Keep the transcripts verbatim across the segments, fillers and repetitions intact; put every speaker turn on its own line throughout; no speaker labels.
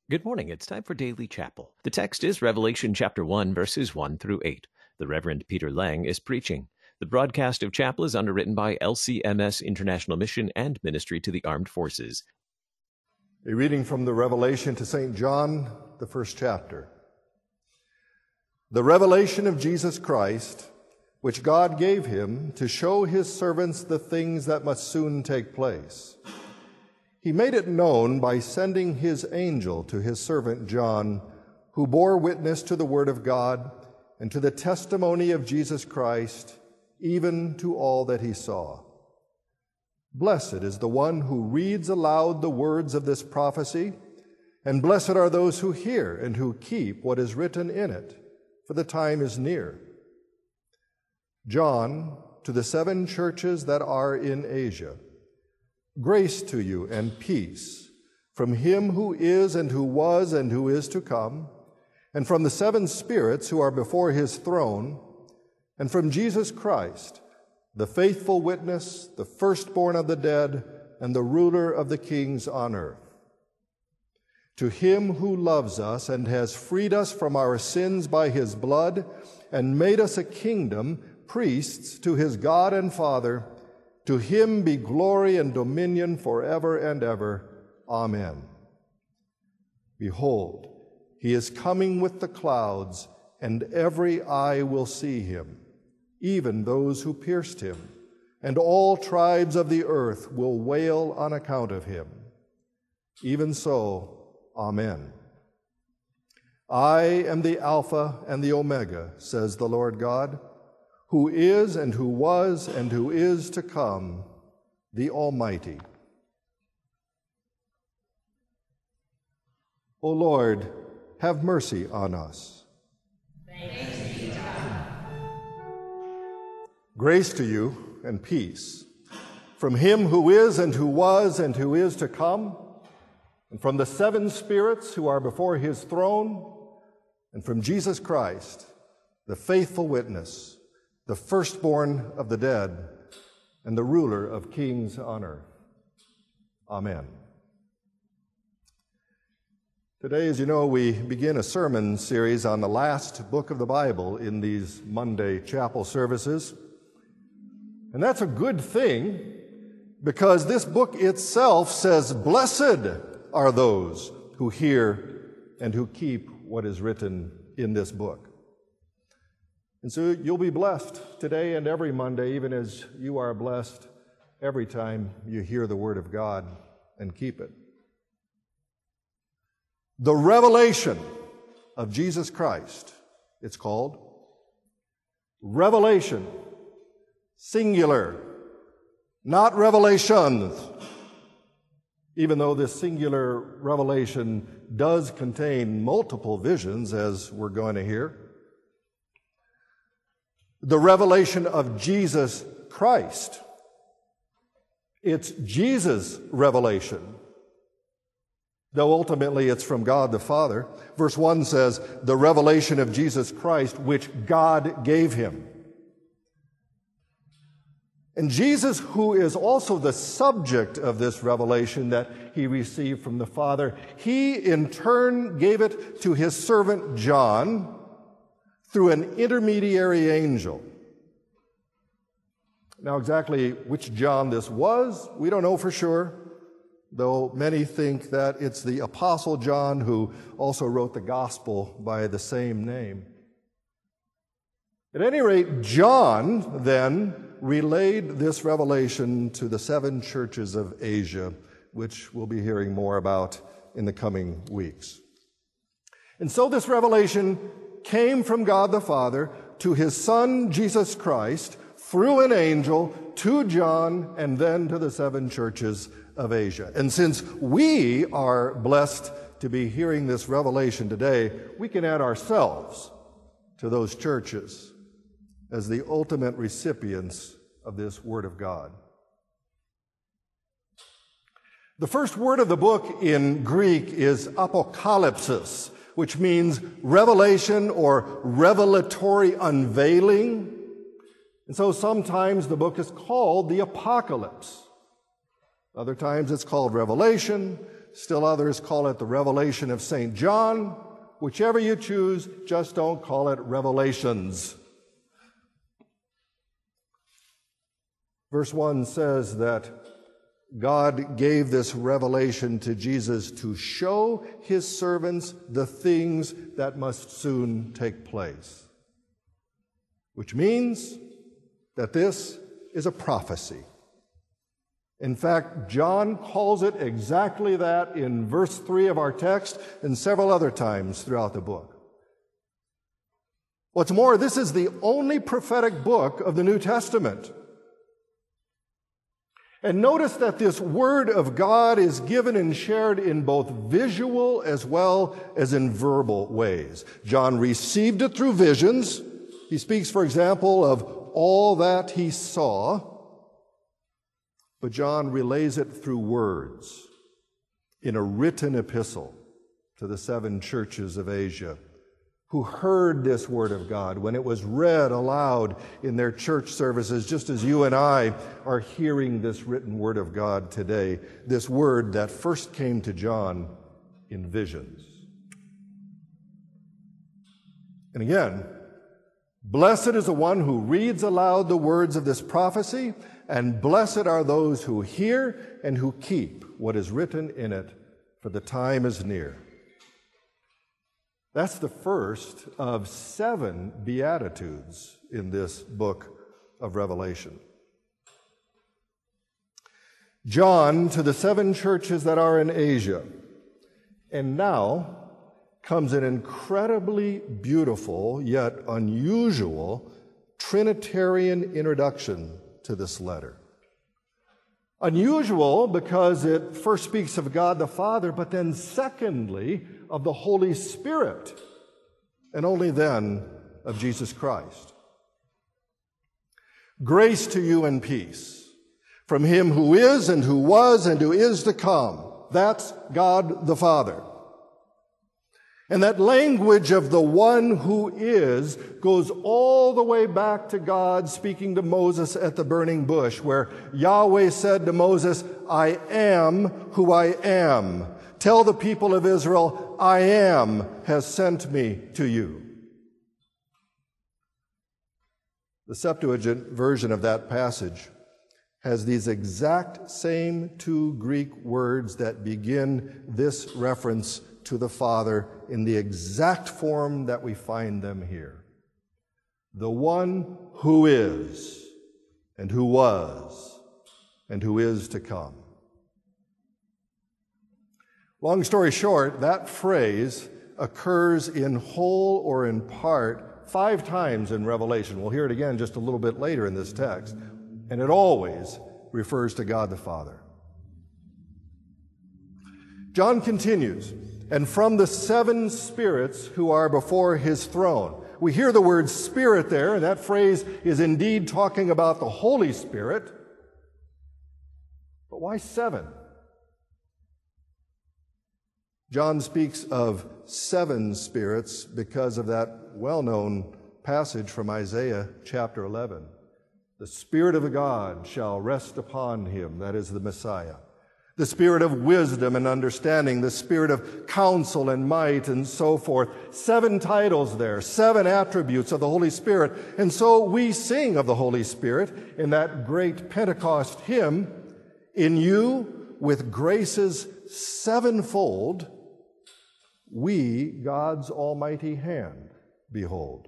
Good morning. It's time for Daily Chapel. The text is Revelation chapter one, verses one through eight. The Reverend Peter Lang is preaching. The broadcast of chapel is underwritten by L C M S International Mission and Ministry to the Armed Forces.
A reading from the Revelation to Saint John, the first chapter. The revelation of Jesus Christ, which God gave him to show his servants the things that must soon take place. He made it known by sending his angel to his servant John, who bore witness to the word of God and to the testimony of Jesus Christ, even to all that he saw. Blessed is the one who reads aloud the words of this prophecy, and blessed are those who hear and who keep what is written in it, for the time is near. John, to the seven churches that are in Asia, grace to you and peace from him who is and who was and who is to come, and from the seven spirits who are before his throne, and from Jesus Christ, the faithful witness, the firstborn of the dead, and the ruler of the kings on earth. To him who loves us and has freed us from our sins by his blood and made us a kingdom, priests to his God and Father, to him be glory and dominion forever and ever. Amen. Behold, he is coming with the clouds, and every eye will see him, even those who pierced him, and all tribes of the earth will wail on account of him. Even so, Amen. I am the Alpha and the Omega, says the Lord God, who is and who was and who is to come, the Almighty. O Lord, have mercy on us.
Thanks be to God.
Grace to you and peace from him who is and who was and who is to come, and from the seven spirits who are before his throne, and from Jesus Christ, the faithful witness, the firstborn of the dead, and the ruler of kings on earth. Amen. Today, as you know, we begin a sermon series on the last book of the Bible in these Monday chapel services. And that's a good thing, because this book itself says, "Blessed are those who hear and who keep what is written in this book." And so you'll be blessed today and every Monday, even as you are blessed every time you hear the Word of God and keep it. The revelation of Jesus Christ, it's called. Revelation, singular, not revelations, even though this singular revelation does contain multiple visions, as we're going to hear. The revelation of Jesus Christ. It's Jesus' revelation, though ultimately it's from God the Father. Verse one says, the revelation of Jesus Christ, which God gave him. And Jesus, who is also the subject of this revelation that he received from the Father, he in turn gave it to his servant John through an intermediary angel. Now, exactly which John this was, we don't know for sure, though many think that it's the Apostle John, who also wrote the Gospel by the same name. At any rate, John then relayed this revelation to the seven churches of Asia, which we'll be hearing more about in the coming weeks. And so this revelation came from God the Father to his Son, Jesus Christ, through an angel to John and then to the seven churches of Asia. And since we are blessed to be hearing this revelation today, we can add ourselves to those churches as the ultimate recipients of this Word of God. The first word of the book in Greek is apocalypsis, which means revelation or revelatory unveiling. And so sometimes the book is called the Apocalypse. Other times it's called Revelation. Still others call it the revelation of Saint John. Whichever you choose, just don't call it Revelations. Verse one says that God gave this revelation to Jesus to show his servants the things that must soon take place, which means that this is a prophecy. In fact, John calls it exactly that in verse three of our text and several other times throughout the book. What's more, this is the only prophetic book of the New Testament. And notice that this word of God is given and shared in both visual as well as in verbal ways. John received it through visions. He speaks, for example, of all that he saw. But John relays it through words in a written epistle to the seven churches of Asia who heard this word of God when it was read aloud in their church services, just as you and I are hearing this written word of God today, this word that first came to John in visions. And again, blessed is the one who reads aloud the words of this prophecy, and blessed are those who hear and who keep what is written in it, for the time is near. That's the first of seven Beatitudes in this book of Revelation. John to the seven churches that are in Asia. And now comes an incredibly beautiful yet unusual Trinitarian introduction to this letter. Unusual because it first speaks of God the Father, but then secondly of the Holy Spirit, and only then of Jesus Christ. Grace to you and peace from him who is and who was and who is to come. That's God the Father. And that language of the one who is goes all the way back to God speaking to Moses at the burning bush, where Yahweh said to Moses, I am who I am. Tell the people of Israel, I am has sent me to you. The Septuagint version of that passage has these exact same two Greek words that begin this reference to the Father in the exact form that we find them here. The one who is, and who was, and who is to come. Long story short, that phrase occurs in whole or in part five times in Revelation. We'll hear it again just a little bit later in this text. And it always refers to God the Father. John continues, and from the seven spirits who are before his throne. We hear the word spirit there, and that phrase is indeed talking about the Holy Spirit. But why seven? John speaks of seven spirits because of that well-known passage from Isaiah chapter eleven. The Spirit of God shall rest upon him, that is the Messiah. The Spirit of wisdom and understanding, the Spirit of counsel and might, and so forth. Seven titles there, seven attributes of the Holy Spirit. And so we sing of the Holy Spirit in that great Pentecost hymn, in you with graces sevenfold, we God's almighty hand behold.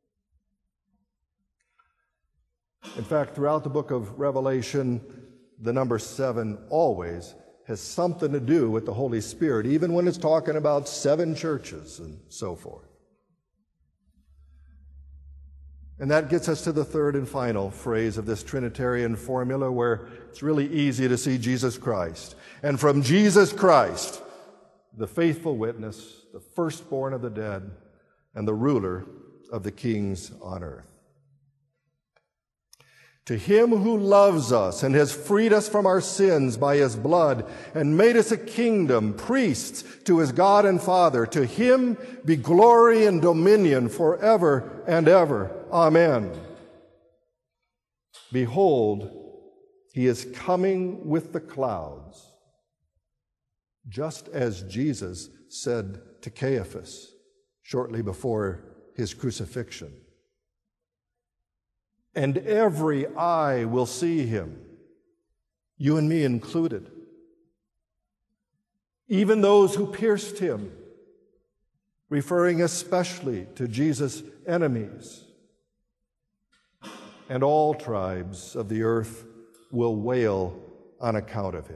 In fact, throughout the book of Revelation, the number seven always has something to do with the Holy Spirit, even when it's talking about seven churches and so forth. And that gets us to the third and final phrase of this Trinitarian formula, where it's really easy to see Jesus Christ. And from Jesus Christ, the faithful witness, the firstborn of the dead, and the ruler of the kings on earth. To him who loves us and has freed us from our sins by his blood and made us a kingdom, priests to his God and Father, to him be glory and dominion forever and ever. Amen. Behold, he is coming with the clouds, just as Jesus said to Caiaphas shortly before his crucifixion. And every eye will see him, you and me included. Even those who pierced him, referring especially to Jesus' enemies. And all tribes of the earth will wail on account of him.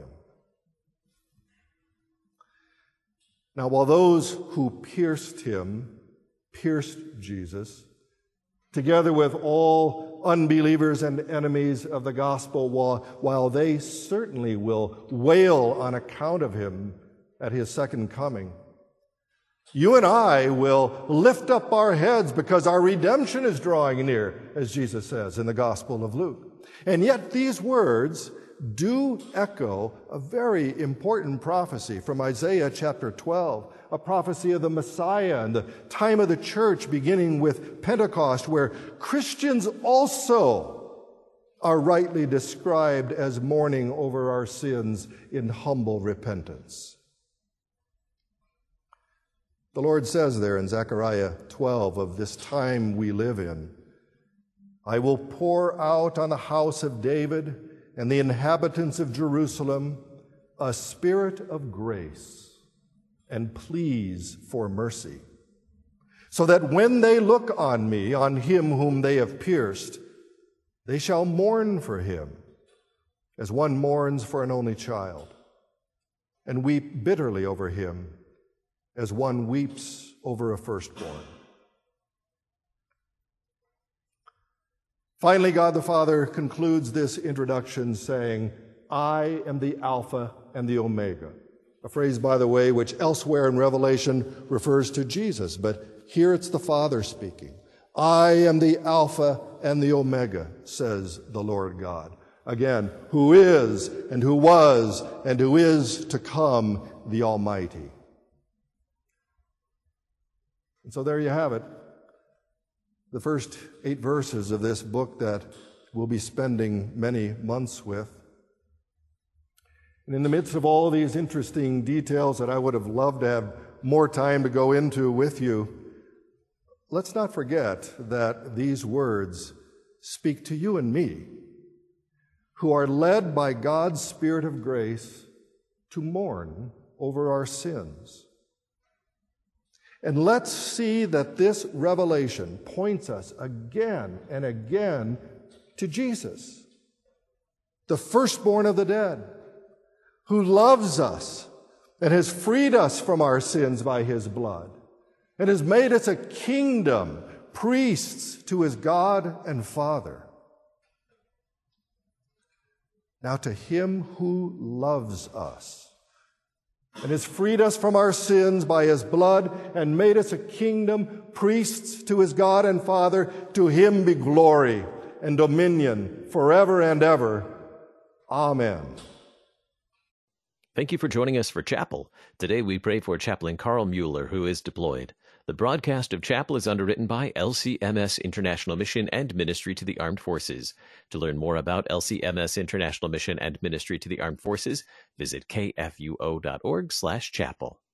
Now, while those who pierced him pierced Jesus, together with all unbelievers and enemies of the gospel, while, while they certainly will wail on account of him at his second coming, you and I will lift up our heads because our redemption is drawing near, as Jesus says in the Gospel of Luke. And yet these words do echo a very important prophecy from Isaiah chapter twelve, a prophecy of the Messiah and the time of the church beginning with Pentecost, where Christians also are rightly described as mourning over our sins in humble repentance. The Lord says there in Zechariah twelve of this time we live in, I will pour out on the house of David and the inhabitants of Jerusalem a spirit of grace and pleas for mercy, so that when they look on me, on him whom they have pierced, they shall mourn for him as one mourns for an only child, and weep bitterly over him as one weeps over a firstborn. Finally, God the Father concludes this introduction saying, I am the Alpha and the Omega. A phrase, by the way, which elsewhere in Revelation refers to Jesus, but here it's the Father speaking. I am the Alpha and the Omega, says the Lord God. Again, who is and who was and who is to come, the Almighty. And so there you have it. The first eight verses of this book that we'll be spending many months with. And in the midst of all these interesting details that I would have loved to have more time to go into with you, let's not forget that these words speak to you and me, who are led by God's Spirit of grace to mourn over our sins. And let's see that this revelation points us again and again to Jesus, the firstborn of the dead, who loves us and has freed us from our sins by his blood and has made us a kingdom, priests to his God and Father. Now to him who loves us and has freed us from our sins by his blood and made us a kingdom, priests to his God and Father, to him be glory and dominion forever and ever. Amen.
Thank you for joining us for Chapel. Today we pray for Chaplain Carl Mueller, who is deployed. The broadcast of Chapel is underwritten by L C M S International Mission and Ministry to the Armed Forces. To learn more about L C M S International Mission and Ministry to the Armed Forces, visit kfuo dot org slash chapel.